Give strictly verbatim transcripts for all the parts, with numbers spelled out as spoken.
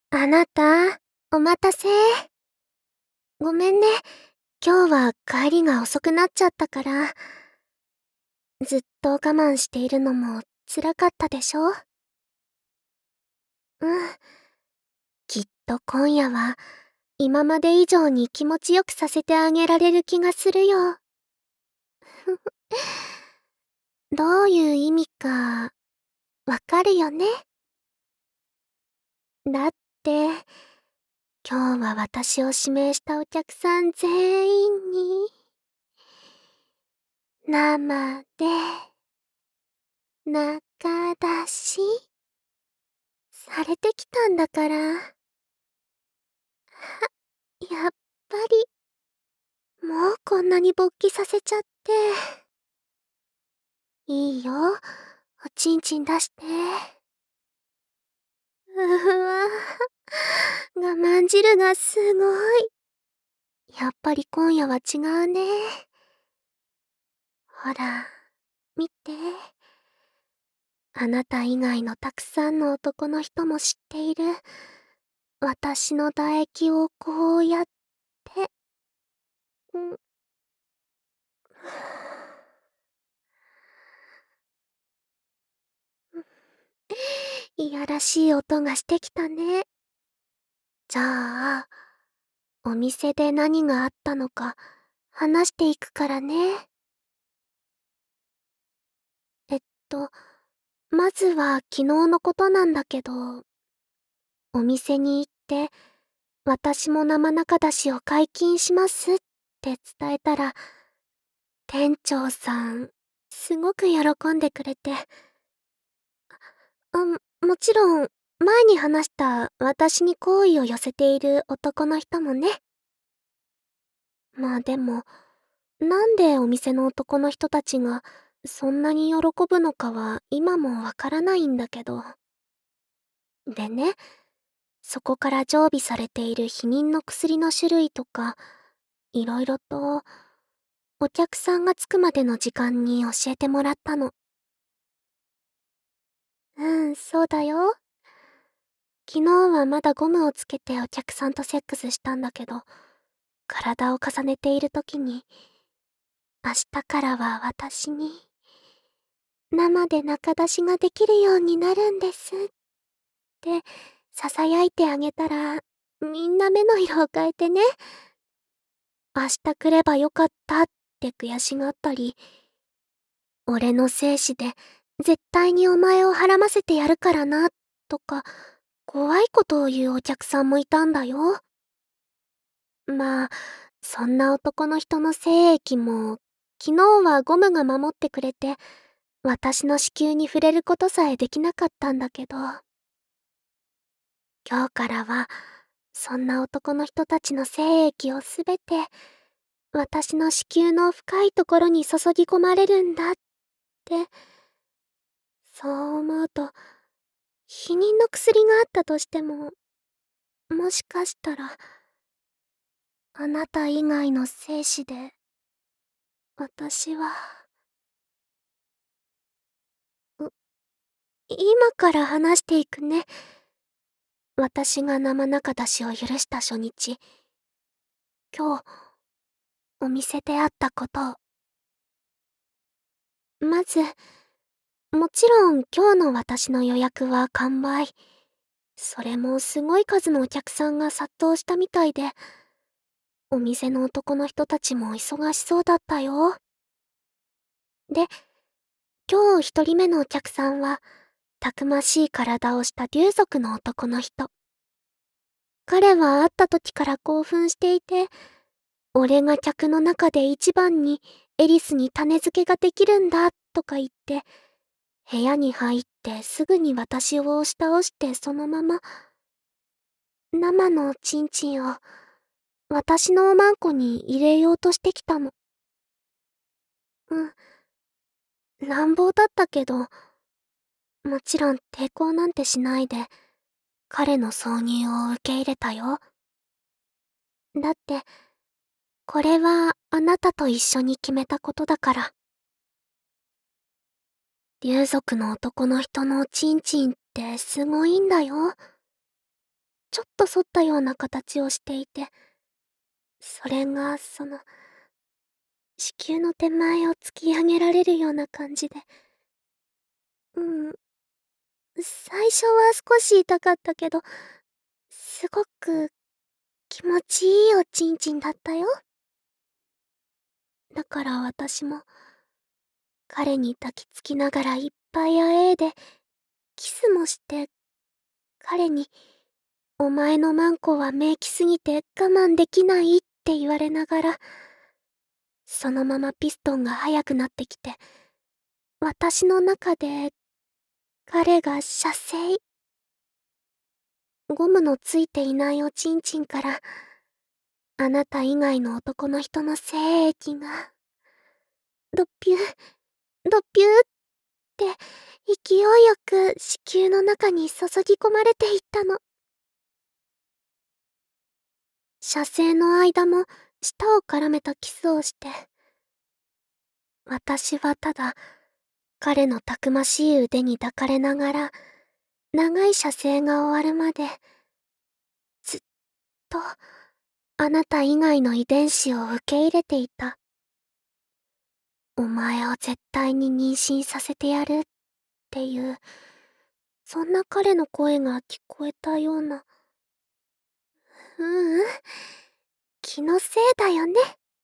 あなた、お待たせ。ごめんね。今日は帰りが遅くなっちゃったから。ずっと我慢しているのも辛かったでしょ？うん。きっと今夜は今まで以上に気持ちよくさせてあげられる気がするよ。どういう意味か、わかるよね？だって、今日は私を指名したお客さん全員に、生で、仲出しされてきたんだから。は、やっぱり、もうこんなに勃起させちゃって。いいよ、おちんちん出して。うわぁ、我慢汁がすごい。やっぱり今夜は違うね。ほら、見て。あなた以外のたくさんの男の人も知っている。私の唾液をこうやって。うん。いやらしい音がしてきたね。じゃあ、お店で何があったのか話していくからね。えっと、まずは昨日のことなんだけど、お店に行って、私も生中出しを解禁しますって伝えたら、店長さん、すごく喜んでくれて。あ、もちろん、前に話した私に好意を寄せている男の人もね。まあでも、なんでお店の男の人たちがそんなに喜ぶのかは今もわからないんだけど。でね、そこから常備されている避妊の薬の種類とか、いろいろと、お客さんが着くまでの時間に教えてもらったの。うん、そうだよ。昨日はまだゴムをつけてお客さんとセックスしたんだけど、体を重ねている時に、明日からは私に、生で中出しができるようになるんですって、囁いてあげたら、みんな目の色を変えてね、明日来ればよかったって悔しがったり、俺の精子で絶対にお前を孕ませてやるからな、とか、怖いことを言うお客さんもいたんだよ。まあ、そんな男の人の精液も、昨日はゴムが守ってくれて、私の子宮に触れることさえできなかったんだけど、今日からは、そんな男の人たちの精液をすべて、私の子宮の深いところに注ぎ込まれるんだって、そう思うと、避妊の薬があったとしても、もしかしたら、あなた以外の精子で、私は、う、今から話していくね。私が生中出しを許した初日、今日、お店で会ったことを。まず、もちろん今日の私の予約は完売。それもすごい数のお客さんが殺到したみたいで、お店の男の人たちも忙しそうだったよ。で、今日一人目のお客さんは、たくましい体をした竜族の男の人。彼は会った時から興奮していて、俺が客の中で一番にエリスに種付けができるんだとか言って、部屋に入ってすぐに私を押し倒してそのまま、生のチンチンを私のおまんこに入れようとしてきたの。うん。乱暴だったけど、もちろん抵抗なんてしないで、彼の挿入を受け入れたよ。だって、これはあなたと一緒に決めたことだから。竜族の男の人のチンチンってすごいんだよ。 ちょっと反ったような形をしていて、それが、その、子宮の手前を突き上げられるような感じで。うん。最初は少し痛かったけど、すごく気持ちいいおちんちんだったよ。だから私も、彼に抱きつきながらいっぱいあえいで、キスもして、彼に、お前のマンコは名器すぎて我慢できないって言われながら、そのままピストンが速くなってきて、私の中で、彼が射精。ゴムのついていないおちんちんから、あなた以外の男の人の精液が、ドッピュー、ドッピューって、勢いよく子宮の中に注ぎ込まれていったの。射精の間も舌を絡めたキスをして、私はただ、彼のたくましい腕に抱かれながら、長い射精が終わるまで、ずっと、あなた以外の遺伝子を受け入れていた。お前を絶対に妊娠させてやるっていう、そんな彼の声が聞こえたような。ううん、気のせいだよね。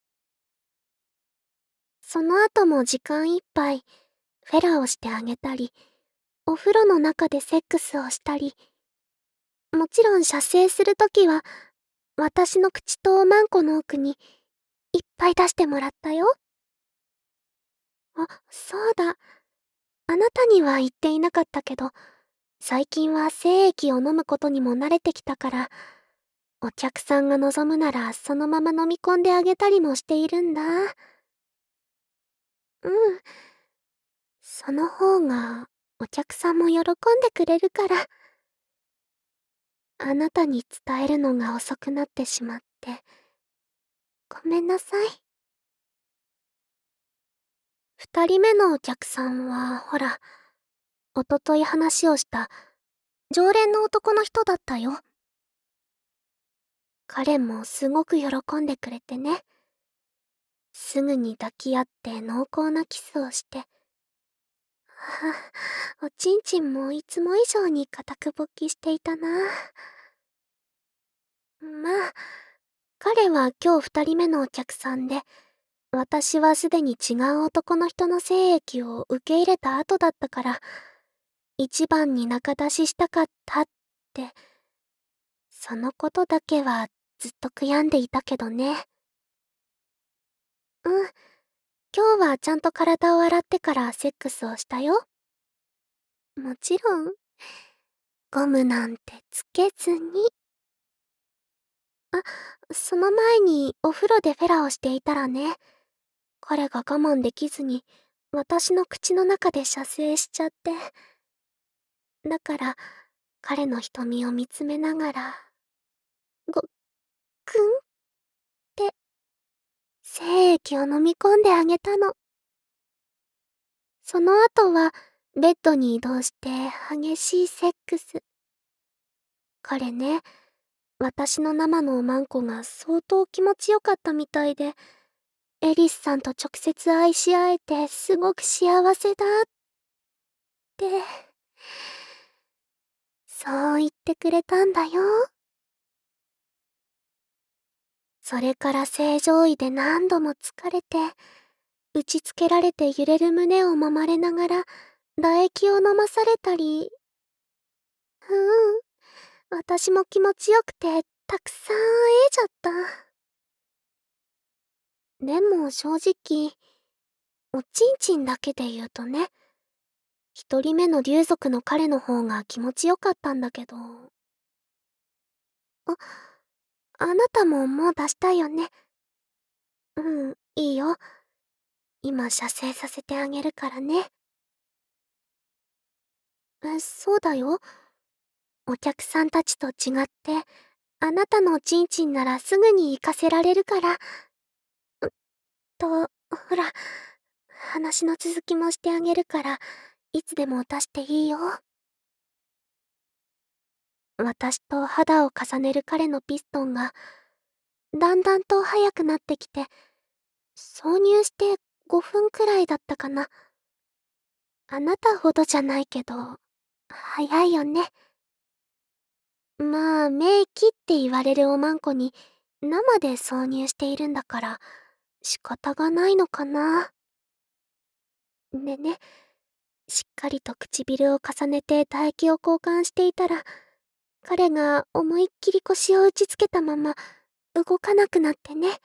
その後も時間いっぱい、フェラをしてあげたり、お風呂の中でセックスをしたり、もちろん射精するときは、私の口とおまんこの奥に、いっぱい出してもらったよ。あ、そうだ。あなたには言っていなかったけど、最近は精液を飲むことにも慣れてきたから、お客さんが望むならそのまま飲み込んであげたりもしているんだ。うん。その方が、お客さんも喜んでくれるから。あなたに伝えるのが遅くなってしまって、ごめんなさい。二人目のお客さんは、ほら、おととい話をした、常連の男の人だったよ。彼もすごく喜んでくれてね。すぐに抱き合って濃厚なキスをして。はあ、おちんちんもいつも以上に固く勃起していたな。まあ、彼は今日二人目のお客さんで、私はすでに違う男の人の精液を受け入れた後だったから、一番に仲出ししたかったって、そのことだけはずっと悔やんでいたけどね。うん。今日はちゃんと体を洗ってからセックスをしたよ。もちろん、ゴムなんてつけずに。あ、その前にお風呂でフェラをしていたらね、彼が我慢できずに、私の口の中で射精しちゃって。だから、彼の瞳を見つめながら、ご、くんって、精液を飲み込んであげたの。その後は、ベッドに移動して激しいセックス。彼ね、私の生のおまんこが相当気持ちよかったみたいで、エリスさんと直接愛し合えてすごく幸せだって、そう言ってくれたんだよ。それから正常位で何度も疲れて、打ちつけられて揺れる胸を揉まれながら、唾液を飲まされたり、うん、私も気持ちよくて、たくさん会えちゃった。でも正直、おちんちんだけで言うとね、一人目の竜族の彼の方が気持ちよかったんだけど。あ、あなたももう出したいよね。うん、いいよ。今射精させてあげるからね。え、そうだよ。お客さんたちと違って、あなたのおちんちんならすぐに行かせられるから。と、ほら、話の続きもしてあげるから、いつでも出していいよ。 私と肌を重ねる彼のピストンが、だんだんと速くなってきて、挿入してごふんくらいだったかな。あなたほどじゃないけど、早いよね。まあ、名器って言われるおまんこに、生で挿入しているんだから、仕方がないのかな。でね、しっかりと唇を重ねて唾液を交換していたら、彼が思いっきり腰を打ちつけたまま、動かなくなってね。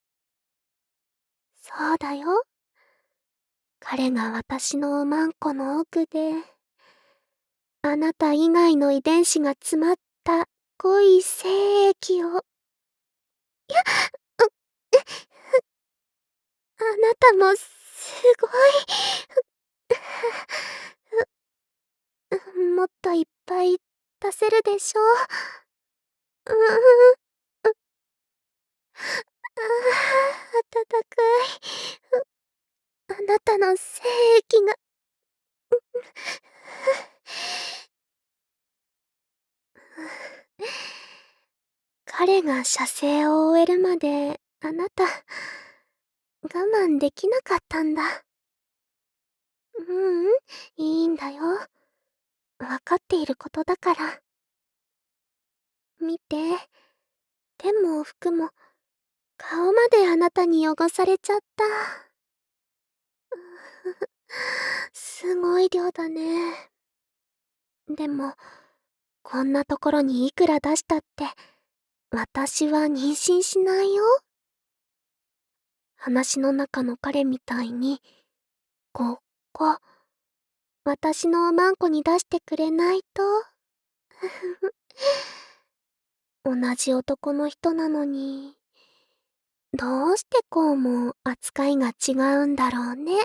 そうだよ。彼が私のおまんこの奥で、あなた以外の遺伝子が詰まった濃い精液を。あなたもすごい。もっといっぱい出せるでしょ。うーん。ああ、温かい。あなたの精液が。彼が射精を終えるまで、あなた、我慢できなかったんだ。ううん、いいんだよ。わかっていることだから。見て。手も服も、顔まであなたに汚されちゃった。すごい量だね。でも、こんなところにいくら出したって、私は妊娠しないよ。話の中の彼みたいに、ここ、私のおまんこに出してくれないと。同じ男の人なのに、どうしてこうも扱いが違うんだろうね。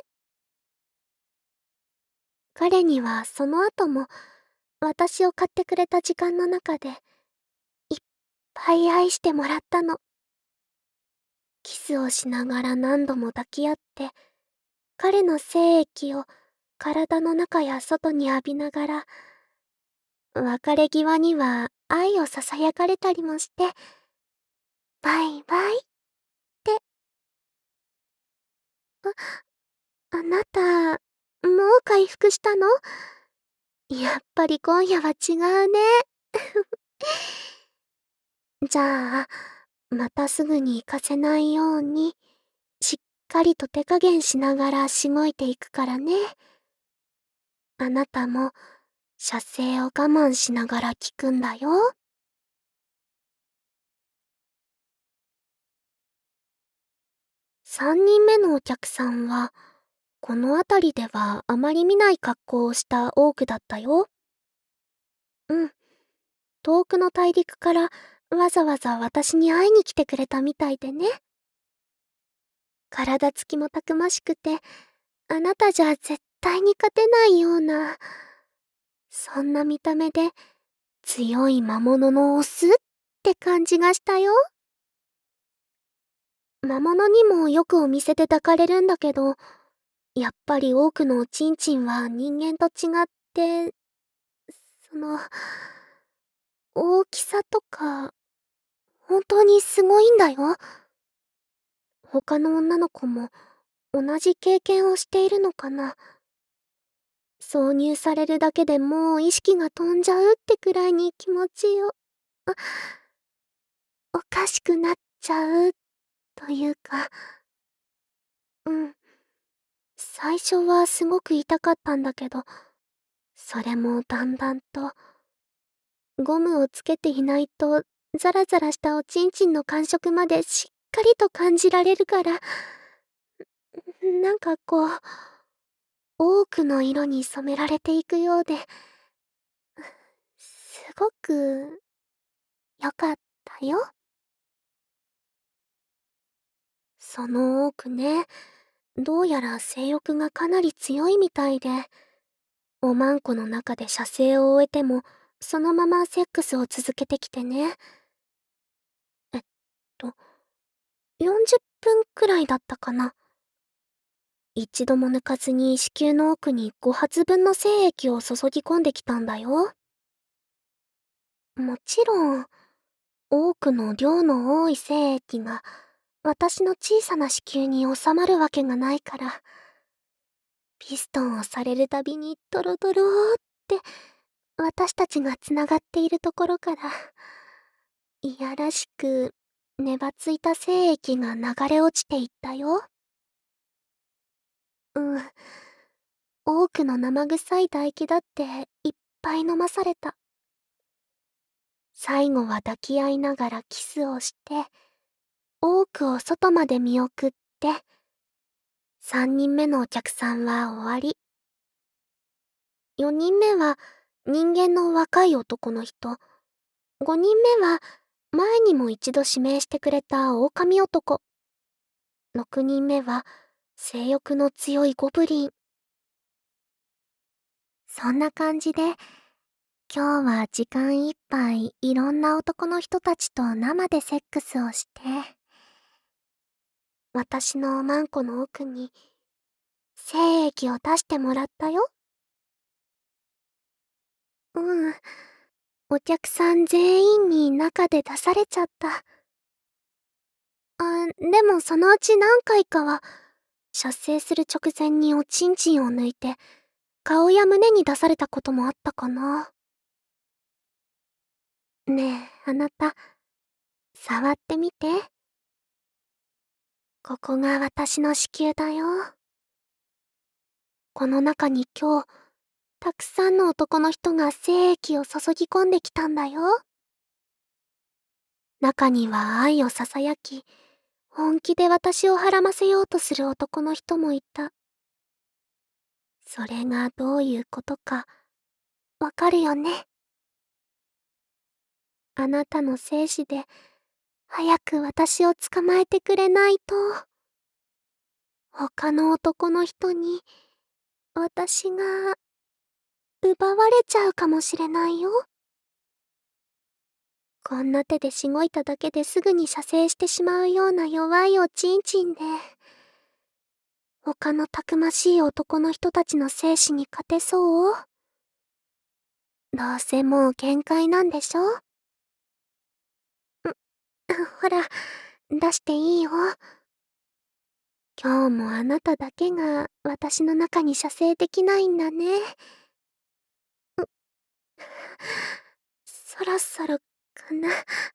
彼にはその後も、私を買ってくれた時間の中で、いっぱい愛してもらったの。キスをしながら何度も抱き合って、彼の精液を体の中や外に浴びながら、別れ際には愛を囁かれたりもして、バイバイって。あ、あなた、もう回復したの？やっぱり今夜は違うね。じゃあ、またすぐに行かせないように、しっかりと手加減しながらしごいていくからね。あなたも、射精を我慢しながら聞くんだよ。三人目のお客さんは、この辺りではあまり見ない格好をしたオークだったよ。うん。遠くの大陸からわざわざ私に会いに来てくれたみたいでね。体つきもたくましくて、あなたじゃ絶対に勝てないような、そんな見た目で強い魔物のオスって感じがしたよ。魔物にもよくお店で抱かれるんだけど、やっぱり多くのおちんちんは人間と違って、その、大きさとか、本当にすごいんだよ。他の女の子も同じ経験をしているのかな。挿入されるだけでもう意識が飛んじゃうってくらいに気持ちよ。あ、おかしくなっちゃうというか、うん。最初はすごく痛かったんだけど、それもだんだんと、ゴムをつけていないとザラザラしたおちんちんの感触までしっかりと感じられるから、なんかこう、多くの色に染められていくようで、すごく良かったよ。その多くね、どうやら性欲がかなり強いみたいで、おまんこの中で射精を終えても、そのままセックスを続けてきてね。えっと、よんじゅっぷんくらいだったかな。一度も抜かずに子宮の奥にご発分の精液を注ぎ込んできたんだよ。 もちろん、多くの量の多い精液が私の小さな子宮に収まるわけがないから、ピストンをされるたびにドロドローって私たちがつながっているところから、いやらしく、ねばついた精液が流れ落ちていったよ。うん。多くの生臭い唾液だっていっぱい飲まされた。最後は抱き合いながらキスをして、多くを外まで見送って、三人目のお客さんは終わり。四人目は人間の若い男の人。五人目は前にも一度指名してくれた狼男。六人目は性欲の強いゴブリン。そんな感じで、今日は時間いっぱいいろんな男の人たちと生でセックスをして、私のマンコの奥に精液を出してもらったよ。うん。お客さん全員に中で出されちゃった。あ、でもそのうち何回かは、射精する直前におちんちんを抜いて、顔や胸に出されたこともあったかな。ねえ、あなた、触ってみて。ここが私の子宮だよ。この中に今日、たくさんの男の人が精液を注ぎ込んできたんだよ。中には愛を囁き、本気で私をはらませようとする男の人もいた。それがどういうことか、わかるよね。あなたの精子で、早く私を捕まえてくれないと、他の男の人に、私が、奪われちゃうかもしれないよ。こんな手でしごいただけですぐに射精してしまうような弱いおちんちんで、他のたくましい男の人たちの精子に勝てそう？どうせもう限界なんでしょ？ほら、出していいよ。今日もあなただけが私の中に射精できないんだね。そろそろかな。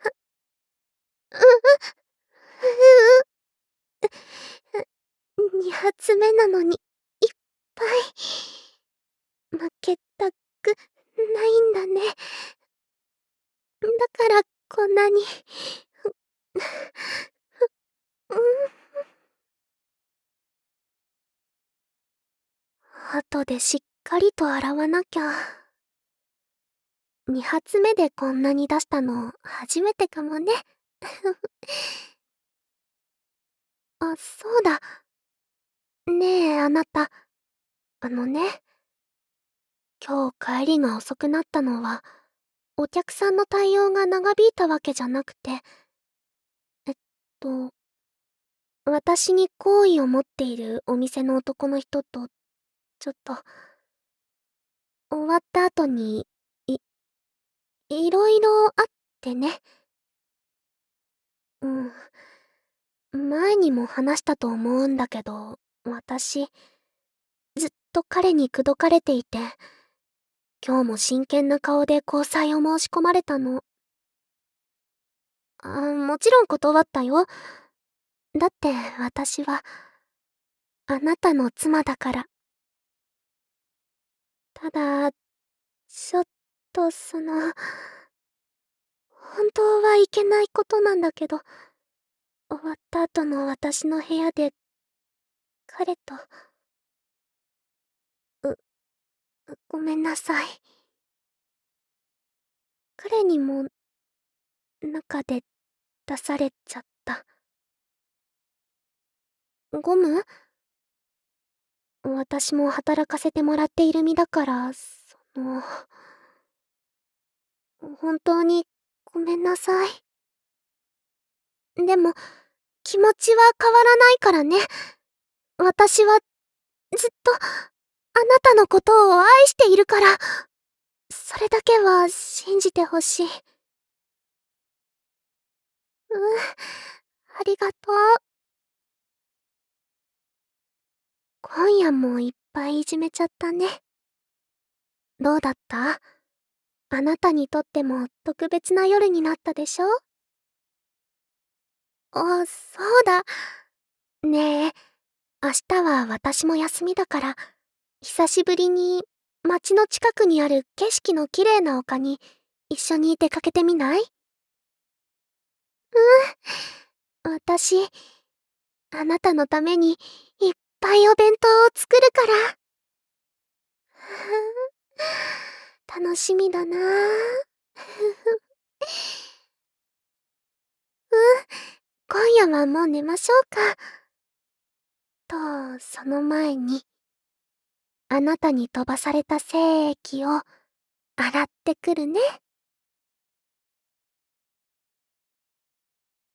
に発目なのに、いっぱい。負けたくないんだね。だからこんなに。うん。後でしっかりと洗わなきゃ。に発目でこんなに出したの初めてかもね。あ、そうだ。ねえ、あなた。あのね、今日帰りが遅くなったのは、お客さんの対応が長引いたわけじゃなくて、えっと、私に好意を持っているお店の男の人と、ちょっと、終わった後に、い、いろいろあってね。うん。前にも話したと思うんだけど、私、ずっと彼に口説かれていて、今日も真剣な顔で交際を申し込まれたの。あ、もちろん断ったよ。だって私は、あなたの妻だから。ただ、ちょっとその、本当はいけないことなんだけど、終わった後の私の部屋で、彼と、う、ごめんなさい。彼にも、中で出されちゃった。ゴム？私も働かせてもらっている身だから、その、本当にごめんなさい。でも、気持ちは変わらないからね。私は、ずっと、あなたのことを愛しているから。それだけは信じてほしい。 ありがとう。今夜もいっぱいいじめちゃったね。どうだった？あなたにとっても特別な夜になったでしょ？あ、そうだ。ねえ、明日は私も休みだから、久しぶりに街の近くにある景色の綺麗な丘に一緒に出かけてみない？うん、私、あなたのためにいっぱいお弁当を作るから。楽しみだなぁ。うん、今夜はもう寝ましょうか。と、その前に、あなたに飛ばされた精液を洗ってくるね。